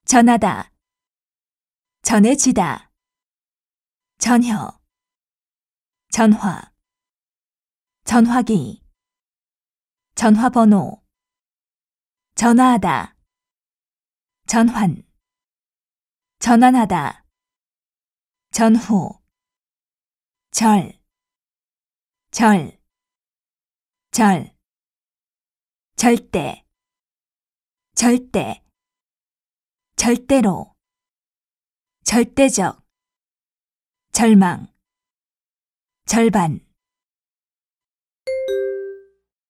전하다, 전해지다, 전혀, 전화, 전화기, 전화번호, 전화하다, 전환, 전환하다, 전후, 절, 절, 절, 절대, 절대, 절대로, 절대적, 절망, 절반,